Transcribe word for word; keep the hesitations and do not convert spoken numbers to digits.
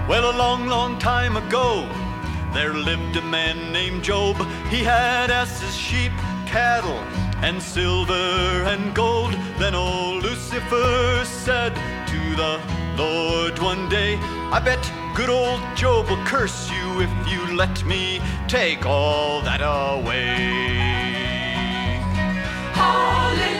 Well, a long, long time ago, there lived a man named Job. He had asses, sheep, cattle, and silver and gold. Then old Lucifer said to the Lord one day, I bet good old Job will curse you if you let me take all that away. Hallelujah.